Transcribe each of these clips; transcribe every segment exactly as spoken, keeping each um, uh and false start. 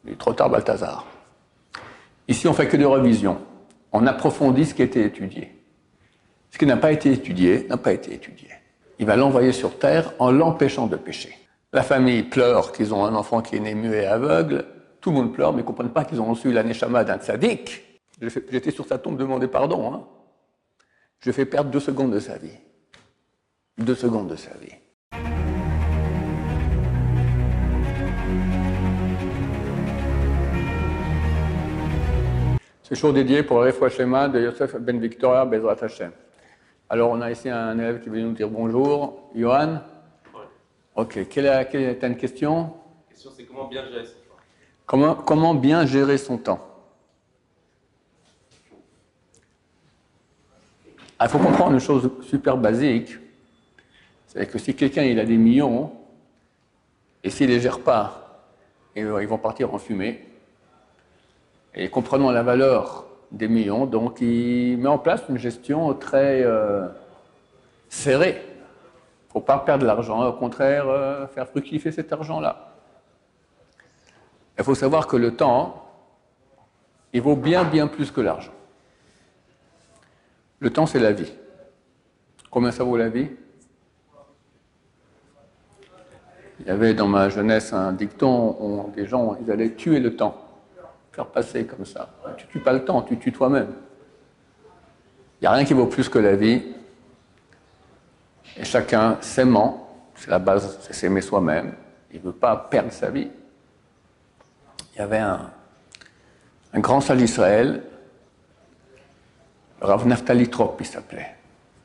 Il est trop tard, Balthazar. Ici, on ne fait que des revisions. On approfondit ce qui a été étudié. Ce qui n'a pas été étudié, n'a pas été étudié. Il va l'envoyer sur terre en l'empêchant de pécher. La famille pleure qu'ils ont un enfant qui est né muet et aveugle. Tout le monde pleure, mais ils ne comprennent pas qu'ils ont reçu la neshama d'un tzaddik. J'étais sur sa tombe demander pardon. Hein. Je fais perdre deux secondes de sa vie. Deux secondes de sa vie. C'est jour dédié pour le Refoua Shema de Yosef Ben Victoria Bezrat Hashem. Alors, on a ici un élève qui veut nous dire bonjour. Johan ? Oui. Ok. Quelle est, quelle est une question ? La question, c'est comment bien gérer son temps. Comment, comment bien gérer son temps ? Il faut comprendre une chose super basique. C'est que si quelqu'un il a des millions, et s'il ne les gère pas, ils vont partir en fumée. Et comprenant la valeur des millions, donc il met en place une gestion très euh, serrée. Il ne faut pas perdre l'argent, au contraire, euh, faire fructifier cet argent-là. Il faut savoir que le temps, il vaut bien, bien plus que l'argent. Le temps, c'est la vie. Combien ça vaut la vie ? Il y avait dans ma jeunesse un dicton, on, des gens, ils allaient tuer le temps. Faire passer comme ça. Tu ne tues pas le temps, tu tues toi-même. Il n'y a rien qui vaut plus que la vie. Et chacun s'aimant, c'est la base, c'est s'aimer soi-même. Il ne veut pas perdre sa vie. Il y avait un, un grand sage d'Israël, Rav Naftali Trop, il s'appelait.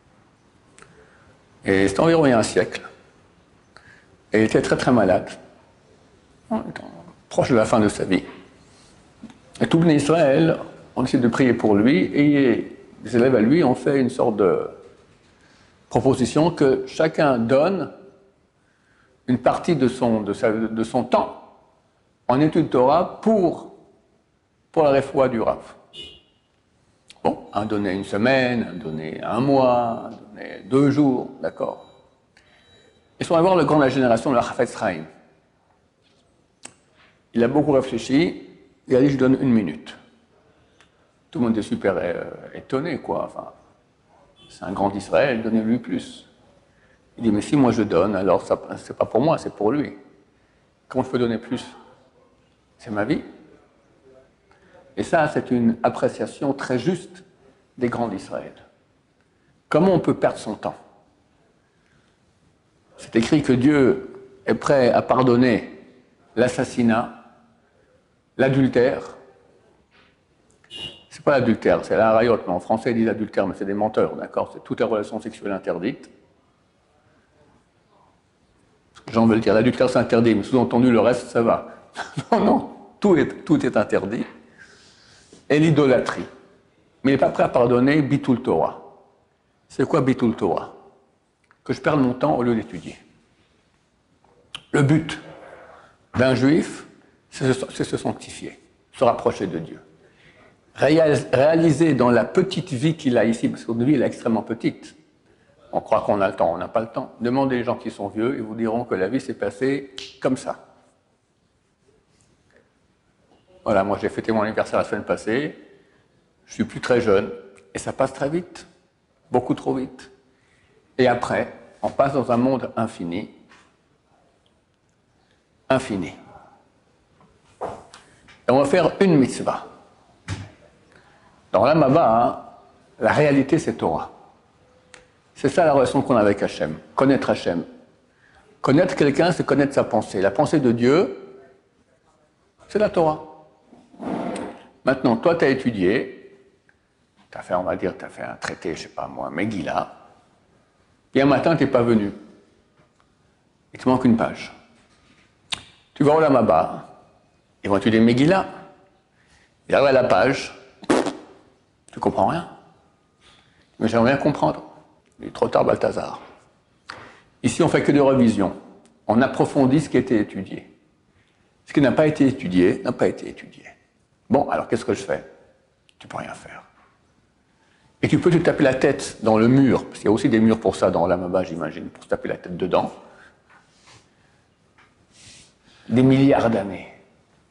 Et c'était environ il y a un siècle. Et il était très très malade. Proche de la fin de sa vie. Et tout Bnei Israël, on essaie de prier pour lui, et les élèves à lui ont fait une sorte de proposition que chacun donne une partie de son, de sa, de son temps en étude Torah pour, pour la refoua du Rav. Bon, un donnait une semaine, un donnait un mois, un donnait deux jours, d'accord. Ils sont allés voir le grand de la génération, le Chafetz Chaim. Il a beaucoup réfléchi. Il a dit, je donne une minute. Tout le monde est super euh, étonné, quoi. Enfin, c'est un grand d'Israël, donnez-lui plus. Il dit, mais si moi je donne, alors ça, c'est pas pour moi, c'est pour lui. Comment je peux donner plus ? C'est ma vie. Et ça, c'est une appréciation très juste des grands d'Israël. Comment on peut perdre son temps ? C'est écrit que Dieu est prêt à pardonner l'assassinat, l'adultère. C'est pas l'adultère, c'est la harayot, mais en français ils disent adultère, mais c'est des menteurs, d'accord ? C'est toutes les relations sexuelles interdites. Jean veut le dire, l'adultère c'est interdit, mais sous-entendu le reste ça va. Non, non, tout est, tout est interdit. Et l'idolâtrie. Mais il n'est pas prêt à pardonner Bitul Torah. C'est quoi Bitul Torah ? Que je perde mon temps au lieu d'étudier. Le but d'un juif, c'est se sanctifier, se rapprocher de Dieu. Réaliser dans la petite vie qu'il a ici, parce que notre vie elle est extrêmement petite. On croit qu'on a le temps, on n'a pas le temps. Demandez les gens qui sont vieux, ils vous diront que la vie s'est passée comme ça. Voilà, moi j'ai fêté mon anniversaire la semaine passée, je suis plus très jeune, et ça passe très vite, beaucoup trop vite. Et après, on passe dans un monde infini, infini. Et on va faire une mitzvah. Dans l'Amaba, hein, la réalité c'est Torah. C'est ça la relation qu'on a avec Hachem, connaître Hachem. Connaître quelqu'un, c'est connaître sa pensée. La pensée de Dieu, c'est la Torah. Maintenant, toi, tu as étudié, tu as fait, on va dire, tu as fait un traité, je ne sais pas moi, Megillah, et un matin, tu n'es pas venu. Il te manque une page. Tu vas au Lamaba, ils vont étudier Megillah. Il arrive à la page, tu comprends rien. Mais j'aimerais bien comprendre. Il est trop tard, Balthazar. Ici, on ne fait que des revisions. On approfondit ce qui a été étudié. Ce qui n'a pas été étudié, n'a pas été étudié. Bon, alors qu'est-ce que je fais ? Tu ne peux rien faire. Et tu peux te taper la tête dans le mur, parce qu'il y a aussi des murs pour ça dans l'Amaba, j'imagine, pour se taper la tête dedans. Des milliards d'années.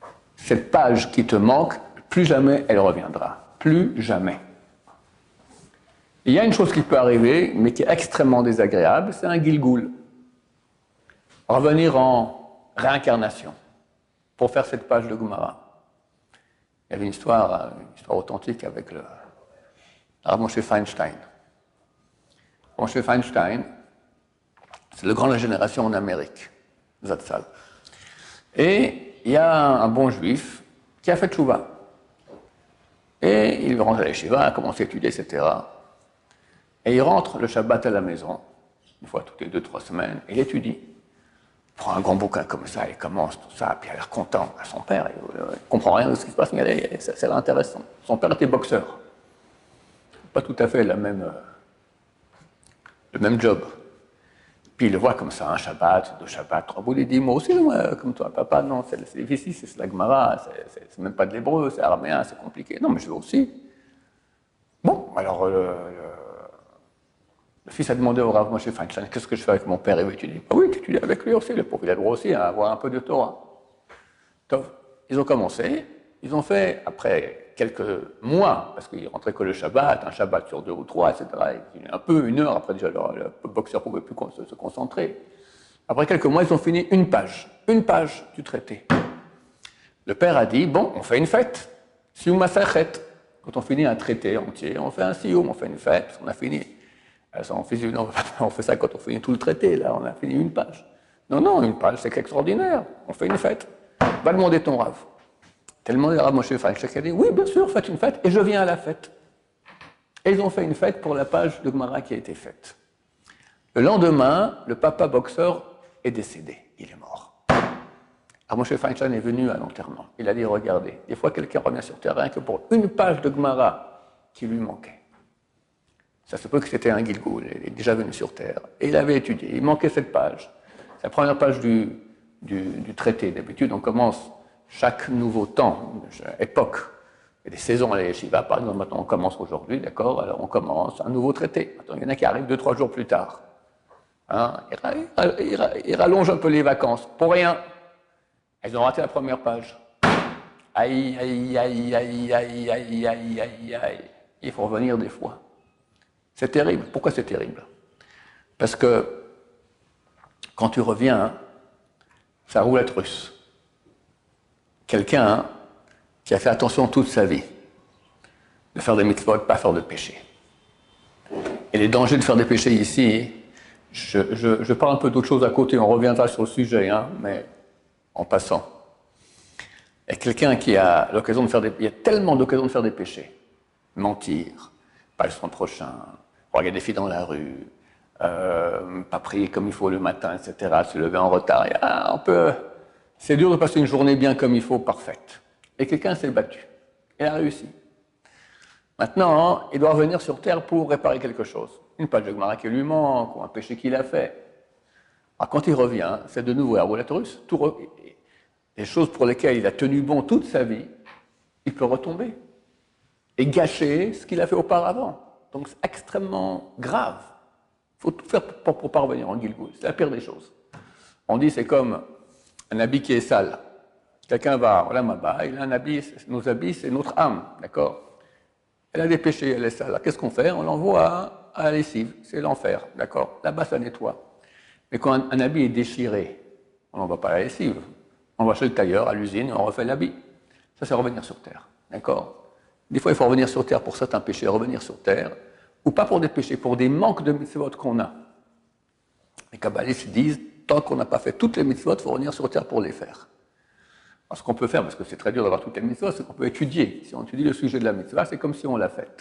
cette page qui te manque, plus jamais elle reviendra. Plus jamais. Il y a une chose qui peut arriver, mais qui est extrêmement désagréable, c'est un Gilgoul. Revenir en réincarnation pour faire cette page de Gemara. Il y avait une histoire, une histoire authentique avec le Rav Moshe Feinstein. Moshe Feinstein, c'est le grand de la génération en Amérique, Zatzal. Et il y a un bon juif qui a fait tchouva. Et il rentre à la yeshiva, a commencé à étudier, et cetera. Et il rentre le Shabbat à la maison, une fois toutes les deux, trois semaines, et il étudie. Il prend un grand bouquin comme ça, il commence tout ça, puis il a l'air content à son père, il ne comprend rien de ce qui se passe, mais c'est intéressant. Son père était boxeur. Pas tout à fait la même, euh, le même job. Puis il le voit comme ça, un Shabbat, deux Shabbats, trois bouts, il dit, moi aussi, moi, comme toi, papa, non, c'est difficile, c'est la Gemara, c'est même pas de l'hébreu, c'est araméen, c'est compliqué. Non, mais je veux aussi. Bon, alors, le, le, le fils a demandé au Rav Moshe Feinstein, qu'est-ce que je fais avec mon père? Il veut étudier. Ah oui, tu étudies avec lui aussi, le pauvre, il a le droit aussi à avoir un peu de Torah. Donc, ils ont commencé, ils ont fait, après quelques mois, parce qu'ils rentraient que le Shabbat, un Shabbat sur deux ou trois, et cetera. Un peu, une heure, après déjà, le, le boxeur ne pouvait plus se, se concentrer. Après quelques mois, ils ont fini une page, une page du traité. Le père a dit, bon, on fait une fête, Siyum Masachet. Quand on finit un traité entier, on fait un Siyum, on fait une fête, parce qu'on a fini. Alors, on, fait, non, on fait ça quand on finit tout le traité, là, on a fini une page. Non, non, une page, c'est extraordinaire, on fait une fête. Va demander ton Rav. Tellement les Rav Moshe Feinstein a dit, oui, bien sûr, faites une fête, et je viens à la fête. Et ils ont fait une fête pour la page de Gemara qui a été faite. Le lendemain, le papa boxeur est décédé, il est mort. Rav Moshe Feinstein est venu à l'enterrement. Il a dit, regardez, des fois quelqu'un revient sur terrain que pour une page de Gemara qui lui manquait. Ça se peut que c'était un Gilgoul, il est déjà venu sur terre, et il avait étudié, il manquait cette page. C'est la première page du, du, du traité. D'habitude, on commence chaque nouveau temps, époque, il y a des saisons à la yeshiva, par exemple, maintenant on commence aujourd'hui, d'accord, alors on commence un nouveau traité. Maintenant, il y en a qui arrivent deux, trois jours plus tard. Hein, ils, ils, ils rallongent un peu les vacances, pour rien. Ils ont raté la première page. Aïe, aïe, aïe, aïe, aïe, aïe, aïe, aïe, aïe. Il faut revenir des fois. C'est terrible. Pourquoi c'est terrible? Parce que quand tu reviens, ça roule roulette russe. Quelqu'un qui a fait attention toute sa vie de faire des mitzvot, de ne pas faire de péché. Et les dangers de faire des péchés ici, je, je, je parle un peu d'autre chose à côté, on reviendra sur le sujet, hein, mais en passant. Et quelqu'un qui a l'occasion de faire des... Il y a tellement d'occasions de faire des péchés. Mentir, pas son prochain, regarder des filles dans la rue, euh, pas prier comme il faut le matin, et cetera, se lever en retard. Ah, on peut... C'est dur de passer une journée bien comme il faut, parfaite. Et quelqu'un s'est battu. Il a réussi. Maintenant, il doit revenir sur terre pour réparer quelque chose. Une page de Gemara qui lui manque, ou un péché qu'il a fait. Alors, quand il revient, c'est de nouveau la roulette russe. Tout re... Les choses pour lesquelles il a tenu bon toute sa vie, il peut retomber. Et gâcher ce qu'il a fait auparavant. Donc c'est extrêmement grave. Il faut tout faire pour ne pas revenir en Gilgoul. C'est la pire des choses. On dit c'est comme un habit qui est sale. Quelqu'un va, voilà ma bas, il a un habit, nos habits, c'est notre âme, d'accord? Elle a des péchés, elle est sale. Alors qu'est-ce qu'on fait? On l'envoie à la lessive, c'est l'enfer, d'accord? Là-bas, ça nettoie. Mais quand un, un habit est déchiré, on n'envoie pas à la lessive. On va chez le tailleur, à l'usine, et on refait l'habit. Ça, c'est revenir sur terre, d'accord? Des fois, il faut revenir sur terre pour certains péchés, revenir sur terre, ou pas pour des péchés, pour des manques de mitzvot qu'on a. Les kabbalistes disent, tant qu'on n'a pas fait toutes les mitzvot, il faut revenir sur terre pour les faire. Alors, ce qu'on peut faire, parce que c'est très dur d'avoir toutes les mitzvot, c'est qu'on peut étudier. Si on étudie le sujet de la mitzvah, c'est comme si on l'a faite.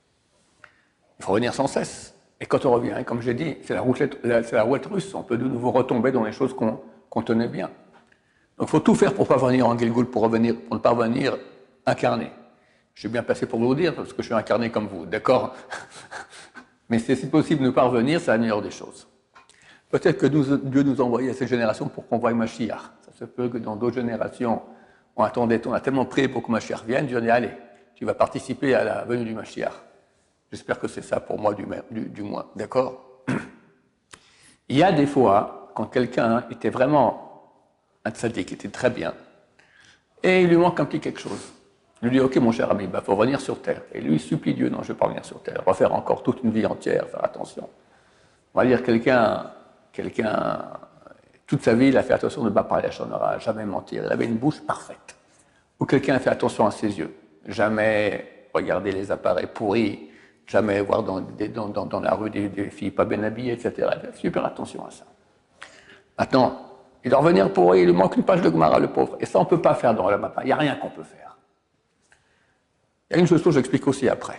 Il faut revenir sans cesse. Et quand on revient, comme j'ai dit, c'est la roulette, c'est la roulette russe. On peut de nouveau retomber dans les choses qu'on qu'on tenait bien. Donc il faut tout faire pour ne pas venir en Gilgoul, pour, revenir, pour ne pas venir incarné. Je suis bien placé pour vous le dire, parce que je suis incarné comme vous, d'accord? Mais c'est si possible ne pas revenir, c'est la meilleure des choses. Peut-être que nous, Dieu nous a envoyé à cette génération pour qu'on voie Mashiach. Ça se peut que dans d'autres générations, on attendait, on a tellement prié pour que Mashiach vienne, Dieu a dit, allez, tu vas participer à la venue du Mashiach. J'espère que c'est ça pour moi du, du, du moins, d'accord? Il y a des fois, quand quelqu'un était vraiment un tzaddik, qui était très bien, et il lui manque un petit quelque chose. Je lui dis, ok mon cher ami, il bah, faut revenir sur Terre. Et lui, il supplie Dieu, non, je ne vais pas revenir sur Terre, refaire encore toute une vie entière, faire attention. On va dire, quelqu'un, quelqu'un, toute sa vie, il a fait attention de ne pas parler à Shonara, jamais mentir, il avait une bouche parfaite. Ou quelqu'un a fait attention à ses yeux, jamais regarder les appareils pourris, jamais voir dans, dans, dans, dans la rue des, des filles pas bien habillées, et cetera. Il fait super attention à ça. Maintenant, il doit revenir pour eux, il lui manque une page de Gemara, le pauvre. Et ça, on ne peut pas faire dans le Mapa, il n'y a rien qu'on peut faire. Il y a une chose que j'explique aussi après.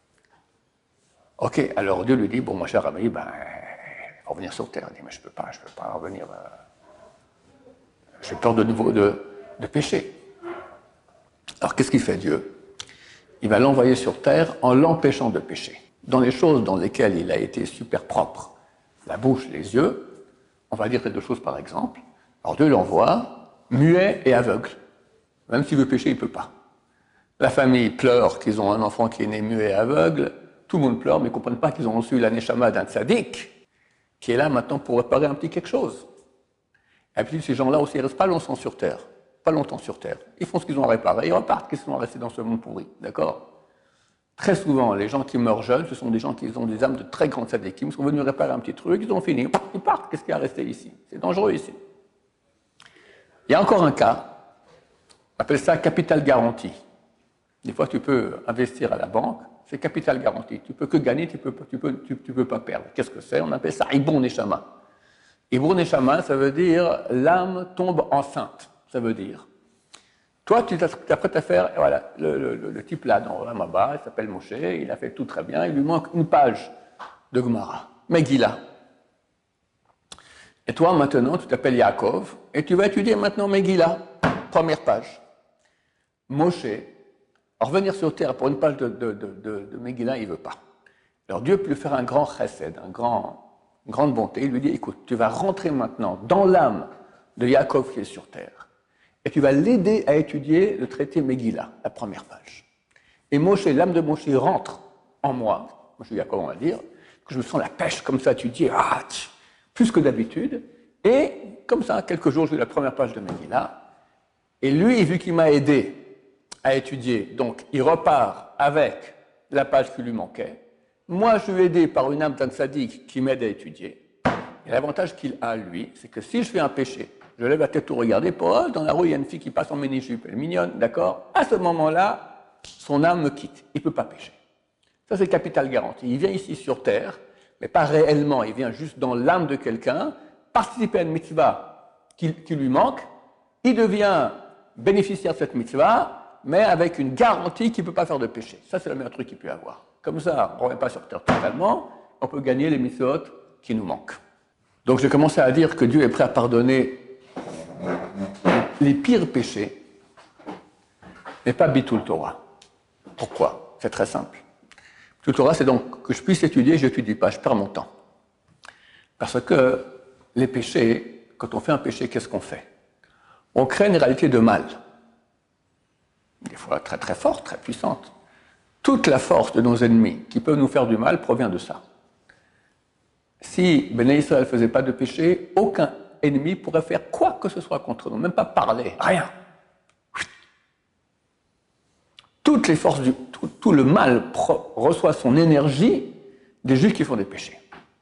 Ok, alors Dieu lui dit, bon, mon cher ami, ben, il faut revenir sur Terre. Il dit, mais je ne peux pas, je ne peux pas revenir. Euh, j'ai peur de nouveau de, de pécher. Alors, qu'est-ce qu'il fait, Dieu? Il va l'envoyer sur Terre en l'empêchant de pécher. Dans les choses dans lesquelles il a été super propre, la bouche, les yeux, on va dire ces deux choses par exemple. Alors Dieu l'envoie muet et aveugle. Même s'il veut pécher, il ne peut pas. La famille pleure qu'ils ont un enfant qui est né muet et aveugle. Tout le monde pleure, mais ils ne comprennent pas qu'ils ont reçu la neshama d'un tzaddik qui est là maintenant pour réparer un petit quelque chose. Et puis ces gens-là aussi, ils ne restent pas longtemps sur Terre. Pas longtemps sur Terre. Ils font ce qu'ils ont réparé, ils repartent, qu'ils sont restés dans ce monde pourri. D'accord? Très souvent, les gens qui meurent jeunes, ce sont des gens qui ont des âmes de très grands tzaddikim, ils sont venus réparer un petit truc, ils ont fini, ils partent. Qu'est-ce qui a resté ici? C'est dangereux ici. Il y a encore un cas, on appelle ça capital garanti. Des fois, tu peux investir à la banque, c'est capital garanti. Tu peux que gagner, tu ne peux, tu peux, tu, tu peux pas perdre. Qu'est-ce que c'est? On appelle ça Ibon Neshama. Ibon Neshama, ça veut dire l'âme tombe enceinte. Ça veut dire, toi, tu t'apprêtes à faire, voilà, le, le, le, le type là, dans Ramaba, il s'appelle Moshe, il a fait tout très bien, il lui manque une page de Gemara, Megillah. Et toi, maintenant, tu t'appelles Yaakov, et tu vas étudier maintenant Megillah, première page. Moshe, revenir sur terre pour une page de, de, de, de, de Megillah, il ne veut pas. Alors Dieu peut lui faire un grand chesed, un grand, une grande bonté, il lui dit, écoute, tu vas rentrer maintenant dans l'âme de Yaakov qui est sur terre. Et tu vas l'aider à étudier le traité Megillah, la première page. Et Moshe, l'âme de Moshe rentre en moi, Moshe Yaakov on va dire, que je me sens la pêche comme ça, tu dis, ah, tch, plus que d'habitude. Et comme ça, quelques jours, j'ai eu la première page de Megillah. Et lui, vu qu'il m'a aidé à étudier, donc il repart avec la page qui lui manquait. Moi, je lui ai aidé par une âme d'un tzaddik qui m'aide à étudier. Et l'avantage qu'il a, lui, c'est que si je fais un péché, je lève la tête tout regarder, pour oh, dans la rue, il y a une fille qui passe en mini-jupe, elle est mignonne, d'accord? À ce moment-là, son âme me quitte, il ne peut pas pécher. Ça, c'est capital garanti. Il vient ici sur Terre, mais pas réellement, il vient juste dans l'âme de quelqu'un, participer à une mitzvah qui, qui lui manque, il devient bénéficiaire de cette mitzvah, mais avec une garantie qu'il ne peut pas faire de péché. Ça, c'est le meilleur truc qu'il peut avoir. Comme ça, on ne revient pas sur Terre totalement, on peut gagner les mitzvot qui nous manquent. Donc, j'ai commencé à dire que Dieu est prêt à pardonner les pires péchés, mais pas Bitul Torah. Pourquoi? C'est très simple. Bitul Torah, c'est donc que je puisse étudier, je n'étudie pas, je perds mon temps. Parce que les péchés, quand on fait un péché, qu'est-ce qu'on fait? On crée une réalité de mal. Des fois très très forte, très puissante. Toute la force de nos ennemis qui peuvent nous faire du mal provient de ça. Si Béné Israël ne faisait pas de péché, aucun ennemi pourrait faire quoi que ce soit contre nous, même pas parler, rien. Toutes les forces, du, tout, tout le mal pro, reçoit son énergie des juifs qui font des péchés.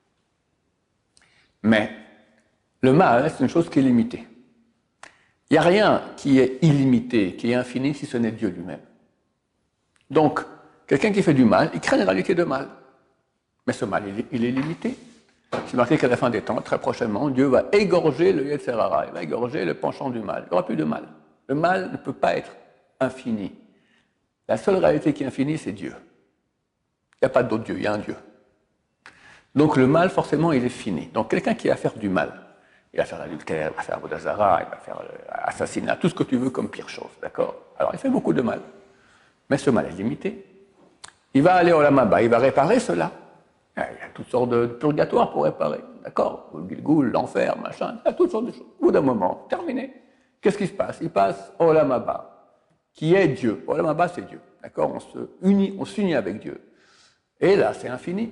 Mais le mal, c'est une chose qui est limitée. Il n'y a rien qui est illimité, qui est infini, si ce n'est Dieu lui-même. Donc, quelqu'un qui fait du mal, il crée une réalité de mal. Mais ce mal, il est, il est limité. C'est marqué qu'à la fin des temps, très prochainement, Dieu va égorger le Yetzer Hara, il va égorger le penchant du mal. Il n'y aura plus de mal. Le mal ne peut pas être infini. La seule réalité qui est infinie, c'est Dieu. Il n'y a pas d'autre Dieu, il y a un Dieu. Donc le mal, forcément, il est fini. Donc quelqu'un qui va faire du mal, il va faire l'adultère, il va faire Vodazara, il va faire l'assassinat, tout ce que tu veux comme pire chose, d'accord? Alors il fait beaucoup de mal. Mais ce mal est limité. Il va aller au Lamaba, il va réparer cela. Il y a toutes sortes de purgatoires pour réparer, d'accord? Le Gilgoul, l'enfer, machin, il y a toutes sortes de choses. Au bout d'un moment, terminé. Qu'est-ce qui se passe? Il passe au Lamaba, qui est Dieu. Au Lamaba, c'est Dieu, d'accord? On se unit, on s'unit avec Dieu. Et là, c'est infini.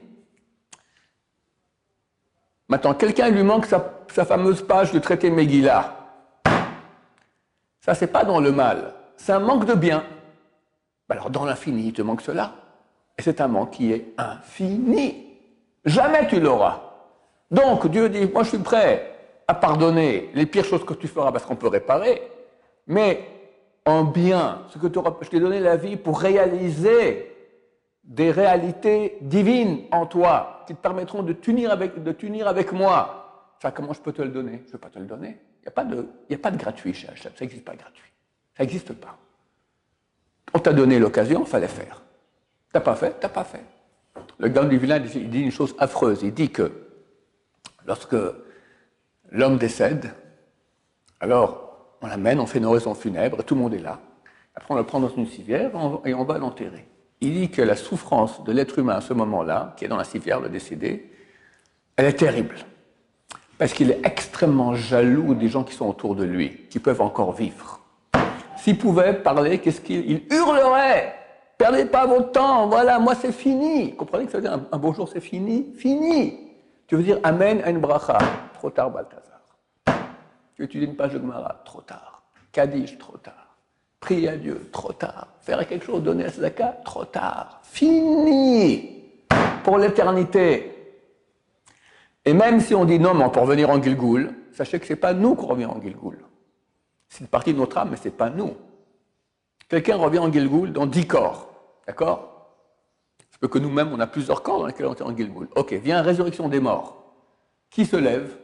Maintenant, quelqu'un lui manque sa, sa fameuse page de traité Megillah. Ça, c'est pas dans le mal, c'est un manque de bien. Alors, dans l'infini, il te manque cela. Et c'est un manque qui est infini. Jamais tu l'auras. Donc, Dieu dit, moi, je suis prêt à pardonner les pires choses que tu feras parce qu'on peut réparer, mais en bien, ce que tu auras, je t'ai donné la vie pour réaliser des réalités divines en toi qui te permettront de t'unir avec, de t'unir avec moi. Ça, comment je peux te le donner? Je ne peux pas te le donner. Il n'y a pas de, il n'y a pas de gratuit chez Hachem. Ça n'existe pas gratuit. Ça n'existe pas. On t'a donné l'occasion, il fallait faire. T'as pas fait, t'as pas fait. Le Gaon du Vilna il dit une chose affreuse. Il dit que lorsque l'homme décède, alors on l'amène, on fait une oraison funèbre, tout le monde est là. Après on le prend dans une civière et on va l'enterrer. Il dit que la souffrance de l'être humain à ce moment-là, qui est dans la civière, le décédé, elle est terrible. Parce qu'il est extrêmement jaloux des gens qui sont autour de lui, qui peuvent encore vivre. S'il pouvait parler, qu'est-ce qu'il il hurlerait? Perdez pas votre temps, voilà, moi c'est fini. Vous comprenez que ça veut dire un, un beau jour c'est fini? Fini. Tu veux dire Amen à une bracha? Trop tard, Balthazar. Tu veux étudier une page de Gemara? Trop tard. Kaddish? Trop tard. Prier à Dieu? Trop tard. Faire quelque chose, donner à Tzedaka? Trop tard. Fini. Pour l'éternité. Et même si on dit non, mais on peut revenir en Gilgoul, sachez que ce n'est pas nous qu'on revient en Gilgoul. C'est une partie de notre âme, mais ce n'est pas nous. Quelqu'un revient en Gilgoul dans dix corps, d'accord? C'est peut que nous-mêmes, on a plusieurs corps dans lesquels on est en Gilgoul. Ok, vient la résurrection des morts. Qui se lève?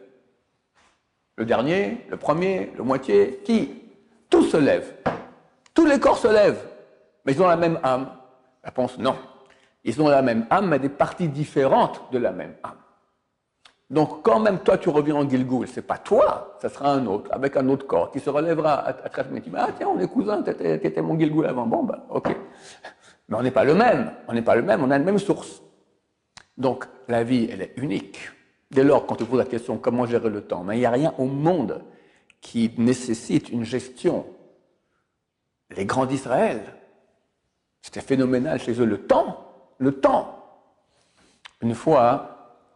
Le dernier, le premier, le moitié? Qui? Tous se lèvent. Tous les corps se lèvent. Mais ils ont la même âme. La réponse, non. Ils ont la même âme, mais des parties différentes de la même âme. Donc, quand même toi, tu reviens en Gilgoul, c'est pas toi, ça sera un autre, avec un autre corps, qui se relèvera à travers le ah tiens, on est cousins, t'étais mon Gilgoul avant, bon, ben, ok. Mais on n'est pas le même, on n'est pas le même, on a la même source. Donc, la vie, elle est unique. Dès lors, quand tu poses la question, comment gérer le temps, mais il n'y a rien au monde qui nécessite une gestion. Les grands d'Israël, c'était phénoménal chez eux, le temps, le temps. Une fois,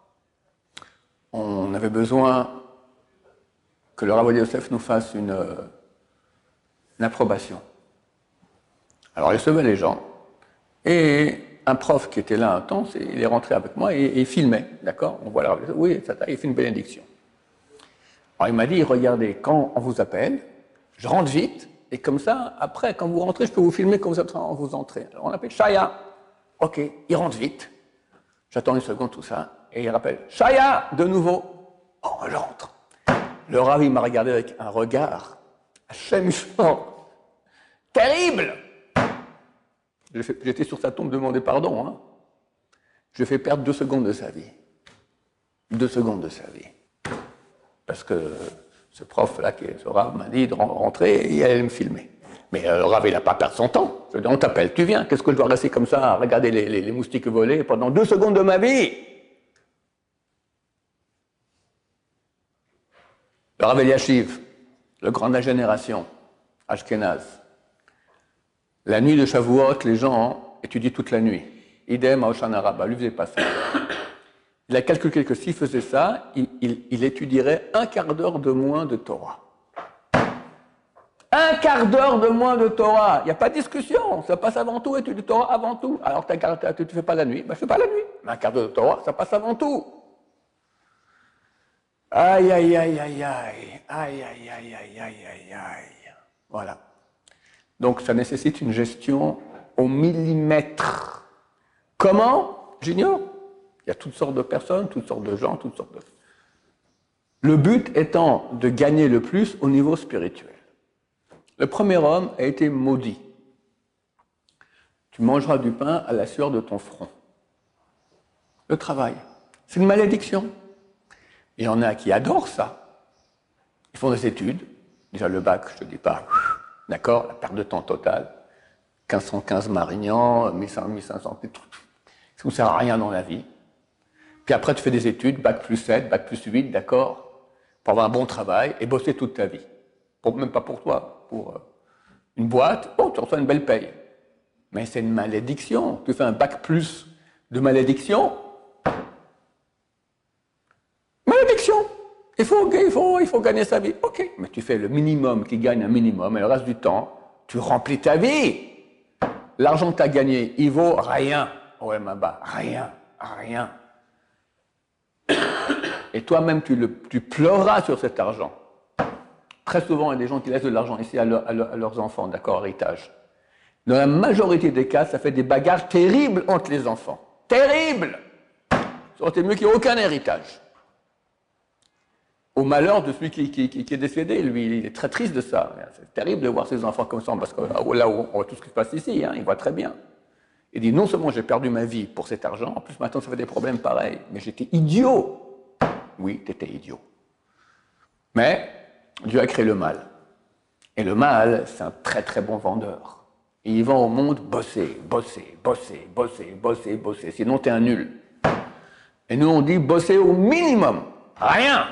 on avait besoin que le Rav Yosef nous fasse une, une approbation. Alors il recevait les gens, et un prof qui était là un temps, il est rentré avec moi et, et il filmait, d'accord? On voit le Rav Yosef, oui, ça, il fait une bénédiction. Alors il m'a dit, regardez, quand on vous appelle, je rentre vite, et comme ça, après, quand vous rentrez, je peux vous filmer quand vous êtes en vous entrez. Alors on appelle Shaya. Ok, il rentre vite. J'attends une seconde, tout ça. Et il rappelle, Shaya, de nouveau. Oh, j'entre. Le Rav, il m'a regardé avec un regard, Hachem Shor, terrible. J'étais sur sa tombe demander pardon. Hein. Je fais perdre deux secondes de sa vie. Deux secondes de sa vie. Parce que ce prof-là, ce Rav, m'a dit de rentrer et il allait me filmer. Mais le Rav, il n'a pas perdu son temps. Je dis, on t'appelle, tu viens. Qu'est-ce que je dois rester comme ça à regarder les, les, les moustiques voler pendant deux secondes de ma vie? Le Rav Eliashiv, le grand de la génération, Ashkenaz. La nuit de Shavuot, les gens étudient toute la nuit. Idem à Hoshana Rabbah, lui faisait pas ça. Il a calculé que s'il faisait ça, il, il, il étudierait un quart d'heure de moins de Torah. Un quart d'heure de moins de Torah. Il n'y a pas de discussion. Ça passe avant tout, étude de Torah avant tout. Alors tu ne fais pas la nuit, ben, je ne fais pas la nuit. Mais un quart d'heure de Torah, ça passe avant tout. Aïe, aïe, aïe, aïe, aïe, aïe, aïe, aïe, aïe, aïe, aïe, aïe. Voilà. Donc ça nécessite une gestion au millimètre. Comment? J'ignore. Il y a toutes sortes de personnes, toutes sortes de gens, toutes sortes de... Le but étant de gagner le plus au niveau spirituel. Le premier homme a été maudit. Tu mangeras du pain à la sueur de ton front. Le travail, c'est une malédiction. Il y en a qui adorent ça. Ils font des études. Déjà le bac, je ne te dis pas, d'accord, la perte de temps totale. quinze cent quinze Marignan, mille cinq cents, ça ne sert à rien dans la vie. Puis après, tu fais des études, bac plus sept, bac plus huit, d'accord, pour avoir un bon travail et bosser toute ta vie. Pour, même pas pour toi, pour euh, une boîte, bon, tu reçois une belle paye. Mais c'est une malédiction. Tu fais un bac plus de malédiction. Malédiction. Il faut, il, faut, il faut gagner sa vie. Ok, mais tu fais le minimum qui gagne un minimum et le reste du temps, tu remplis ta vie. L'argent que tu as gagné, il vaut rien au M A B A. Rien, rien. Et toi-même, tu, le, tu pleuras sur cet argent. Très souvent, il y a des gens qui laissent de l'argent ici à, leur, à, leur, à leurs enfants, d'accord, héritage. Dans la majorité des cas, ça fait des bagarres terribles entre les enfants. Terribles! Ça aurait été mieux qu'il n'y ait aucun héritage. Au malheur de celui qui, qui, qui, qui est décédé, lui, il est très triste de ça. C'est terrible de voir ses enfants comme ça, parce que là où on voit tout ce qui se passe ici, hein, il voit très bien. Il dit, non seulement j'ai perdu ma vie pour cet argent, en plus maintenant ça fait des problèmes pareils, mais j'étais idiot. Oui, tu étais idiot. Mais Dieu a créé le mal. Et le mal, c'est un très très bon vendeur. Et il vend au monde bosser, bosser, bosser, bosser, bosser, bosser, sinon tu es un nul. Et nous on dit bosser au minimum, rien.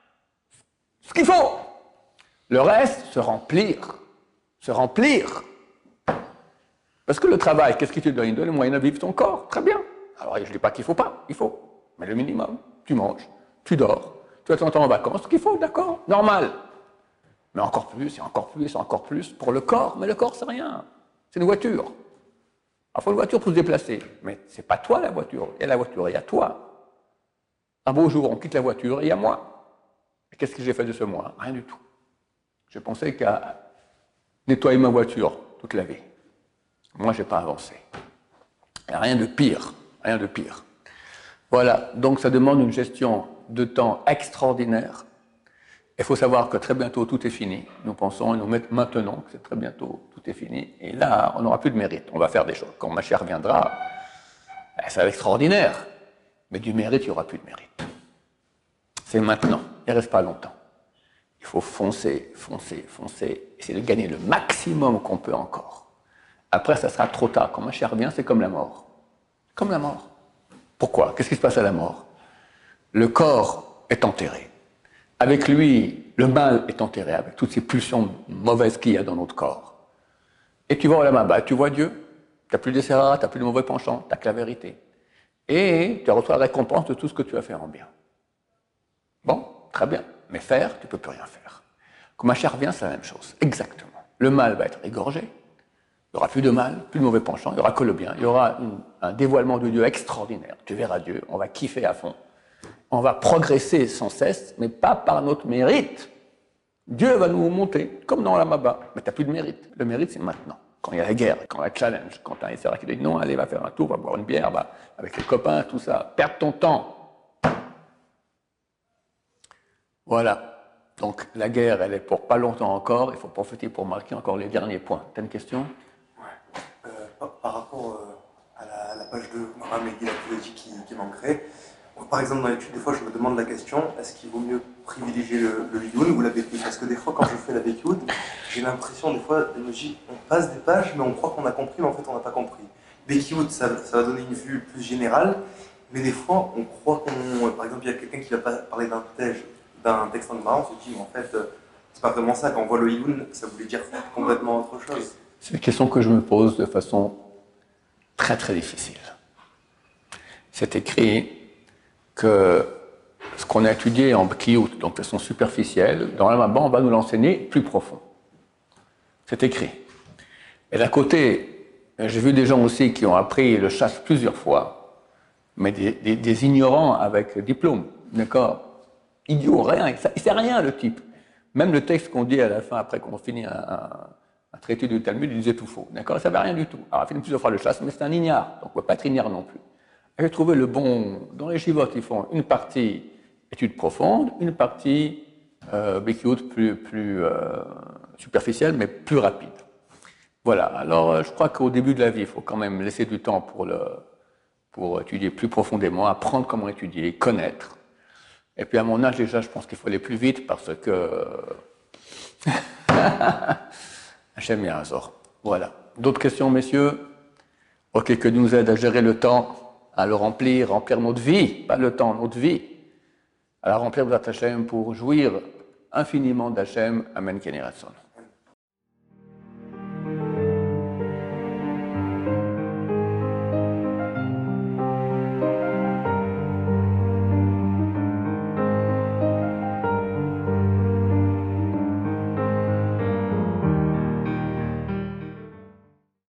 Ce qu'il faut. Le reste, se remplir. Se remplir. Parce que le travail, qu'est-ce qu'il te donne? Il donne les moyens de vivre ton corps. Très bien. Alors je ne dis pas qu'il ne faut pas, il faut. Mais le minimum, tu manges, tu dors, tu vas ton temps en vacances, ce qu'il faut, d'accord, normal. Mais encore plus, et encore plus, et encore plus pour le corps. Mais le corps, c'est rien. C'est une voiture. Il faut une voiture pour se déplacer. Mais ce n'est pas toi la voiture. Il y a la voiture, il y a toi. Un beau jour, on quitte la voiture et il y a moi. Et qu'est-ce que j'ai fait de ce moi? Rien du tout. J'ai pensé qu'à nettoyer ma voiture toute la vie. Moi, je n'ai pas avancé. Il n'y a rien de pire. Rien de pire. Voilà. Donc, ça demande une gestion de temps extraordinaire. Il faut savoir que très bientôt, tout est fini. Nous pensons et nous maintenons que c'est très bientôt, tout est fini. Et là, on n'aura plus de mérite. On va faire des choses. Quand ma chère viendra, ça va être extraordinaire. Mais du mérite, il n'y aura plus de mérite. C'est maintenant. Il ne reste pas longtemps. Il faut foncer, foncer, foncer. Essayer de gagner le maximum qu'on peut encore. Après, ça sera trop tard. Quand ma chère vient, c'est comme la mort. Comme la mort. Pourquoi? Qu'est-ce qui se passe à la mort? Le corps est enterré. Avec lui, le mal est enterré, avec toutes ces pulsions mauvaises qu'il y a dans notre corps. Et tu vas au M A B A, tu vois Dieu. Tu n'as plus de serrats, tu n'as plus de mauvais penchants, tu n'as que la vérité. Et tu reçois la récompense de tout ce que tu vas faire en bien. Bon, très bien. Mais faire, tu ne peux plus rien faire. Quand ma chère vient, c'est la même chose. Exactement. Le mal va être égorgé. Il n'y aura plus de mal, plus de mauvais penchants, il n'y aura que le bien. Il y aura une, un dévoilement de Dieu extraordinaire. Tu verras Dieu, on va kiffer à fond. On va progresser sans cesse, mais pas par notre mérite. Dieu va nous monter, comme dans la M A B A. Mais tu n'as plus de mérite. Le mérite, c'est maintenant. Quand il y a la guerre, quand il y a le challenge, quand tu as un S R A qui dit non, allez, va faire un tour, va boire une bière, va avec les copains, tout ça. Perdre ton temps. Voilà. Donc la guerre, elle est pour pas longtemps encore. Il faut profiter pour marquer encore les derniers points. Tu as une question? Ouais. Euh, par, par rapport euh, à, la, à la page deux, Mohamed et la philosophie qui, qui manquerait. Par exemple, dans l'étude, des fois, je me demande la question, est-ce qu'il vaut mieux privilégier le, le Liyun ou la Bekiout? Parce que des fois, quand je fais la Bekiout, j'ai l'impression, des fois, de me dire, on passe des pages, mais on croit qu'on a compris, mais en fait, on n'a pas compris. Bekiout, ça, ça va donner une vue plus générale, mais des fois, on croit qu'on... Par exemple, il y a quelqu'un qui va parler d'un texte, d'un texte en Gemara, on se dit, mais en fait, c'est pas vraiment ça. Quand on voit le Liyun, ça voulait dire complètement autre chose. C'est une question que je me pose de façon très, très difficile. C'est écrit que ce qu'on a étudié en Bekiout, donc de façon superficielle, dans la M A B A, on va nous l'enseigner plus profond. C'est écrit. Et d'un côté, j'ai vu des gens aussi qui ont appris le chasse plusieurs fois, mais des, des, des ignorants avec diplôme, d'accord? Idiot, rien, il ne sait rien le type. Même le texte qu'on dit à la fin, après qu'on finit un, un, un traité du Talmud, il disait tout faux, d'accord? Il ne savait rien du tout. Alors il a fini plusieurs fois le chasse, mais c'est un ignare, donc on ne peut pas être ignare non plus. J'ai trouvé le bon. Dans les chivotes, ils font une partie étude profonde, une partie euh, Bekiout plus, plus euh, superficielle, mais plus rapide. Voilà. Alors, je crois qu'au début de la vie, il faut quand même laisser du temps pour, le, pour étudier plus profondément, apprendre comment étudier, connaître. Et puis, à mon âge, déjà, je pense qu'il faut aller plus vite parce que. J'aime bien Azor. Voilà. D'autres questions, messieurs? Ok, que nous aide à gérer le temps, à le remplir, remplir notre vie, pas le temps, notre vie, à la remplir de Hachem pour jouir infiniment d'Hachem. Amen, Kenny Ratson.